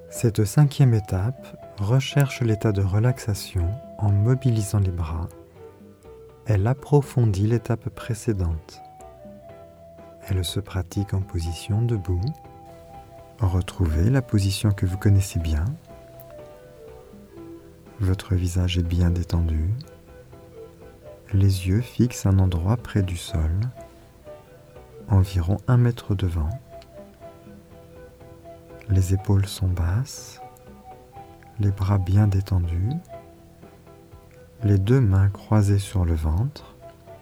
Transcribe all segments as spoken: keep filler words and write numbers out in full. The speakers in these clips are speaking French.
Cette cinquième étape recherche l'état de relaxation en mobilisant les bras. Elle approfondit l'étape précédente. Elle se pratique en position debout. Retrouvez la position que vous connaissez bien. Votre visage est bien détendu. Les yeux fixent un endroit près du sol, environ un mètre devant. Les épaules sont basses, les bras bien détendus, les deux mains croisées sur le ventre.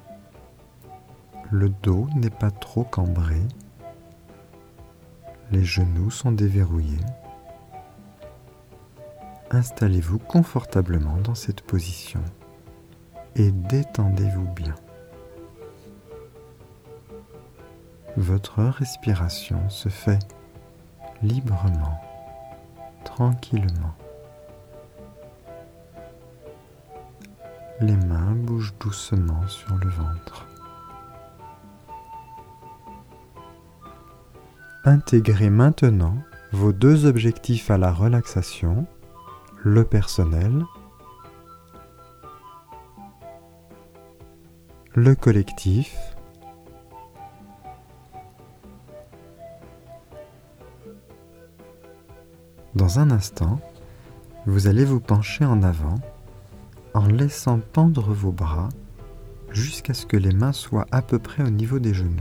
Le dos n'est pas trop cambré. Les genoux sont déverrouillés. Installez-vous confortablement dans cette position et détendez-vous bien. Votre respiration se fait librement, tranquillement. Les mains bougent doucement sur le ventre. Intégrez maintenant vos deux objectifs à la relaxation, le personnel, le collectif, dans un instant, vous allez vous pencher en avant en laissant pendre vos bras jusqu'à ce que les mains soient à peu près au niveau des genoux.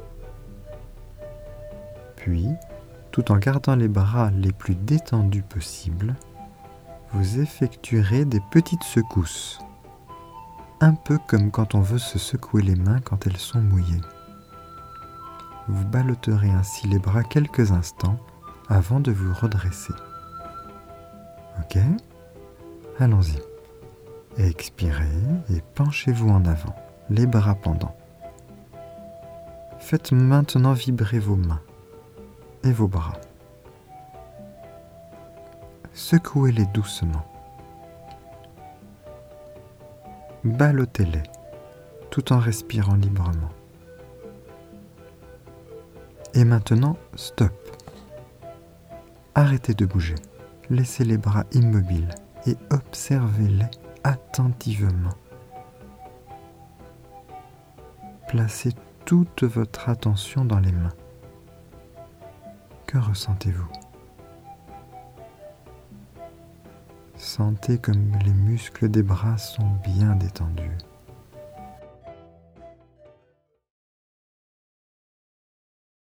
Puis, tout en gardant les bras les plus détendus possible, vous effectuerez des petites secousses, un peu comme quand on veut se secouer les mains quand elles sont mouillées. Vous ballotterez ainsi les bras quelques instants avant de vous redresser. Ok ? Allons-y. Expirez et penchez-vous en avant, les bras pendants. Faites maintenant vibrer vos mains et vos bras. Secouez-les doucement. Ballottez-les tout en respirant librement. Et maintenant, stop. Arrêtez de bouger. Laissez les bras immobiles et observez-les attentivement. Placez toute votre attention dans les mains. Que ressentez-vous ? Sentez comme les muscles des bras sont bien détendus.